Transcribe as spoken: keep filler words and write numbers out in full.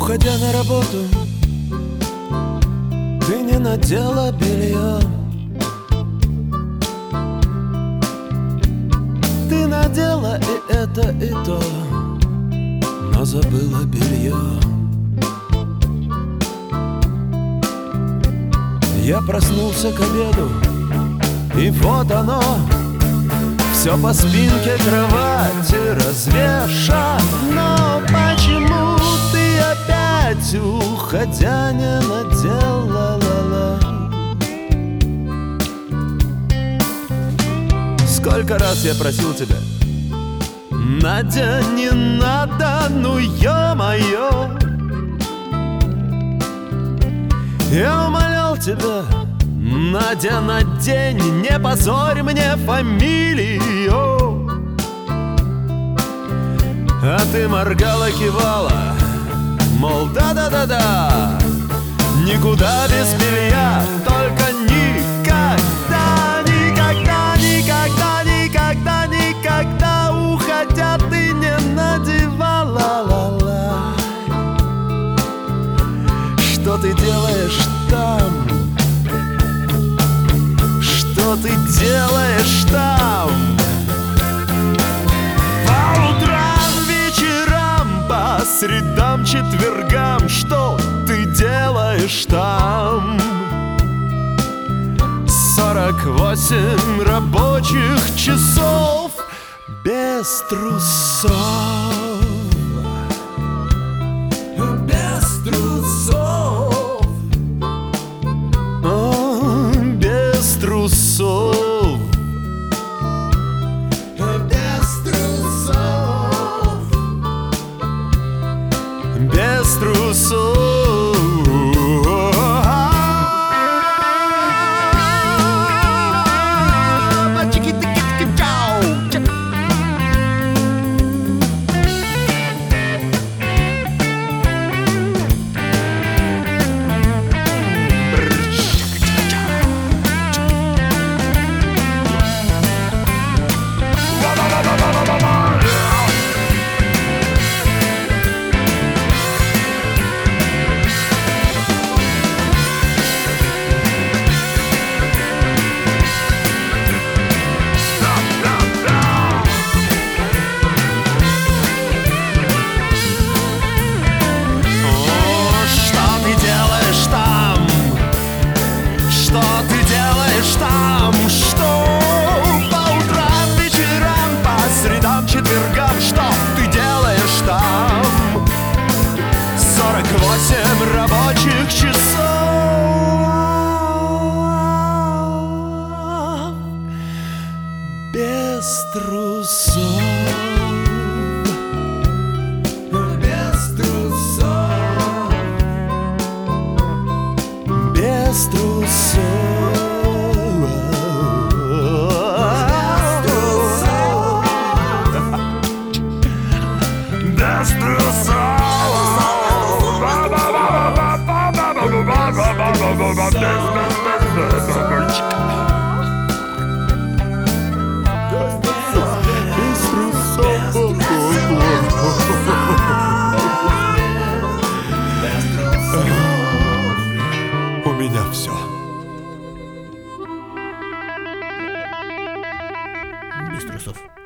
Уходя на работу, ты не надела белье. Ты надела и это, и то, но забыла белье. Я проснулся к обеду, и вот оно, все по спинке кровати развешано. Но почему ты опять, уходя, не надела ла-ла? Сколько раз я просил тебя: Надя, не надо, ну ё-моё. Я умолял тебя: Надя, надень, не позорь мне фамилию. А ты моргала, кивала, мол, да-да-да-да, никуда без белья, только никогда, никогда, никогда, никогда, никогда, уходя, ты не надевала ла-ла. Что ты делаешь там? Что ты делаешь там? По утрам, вечерам, по средам, четвергам, что ты делаешь там? Сорок восемь рабочих часов без трусов. Без трусов. О, без трусов. Без трусов. Без трусов. Четвергам, что ты делаешь там? Сорок восемь рабочих часов без трусов. Без трусов. Без трусов. У меня все. Без трусов.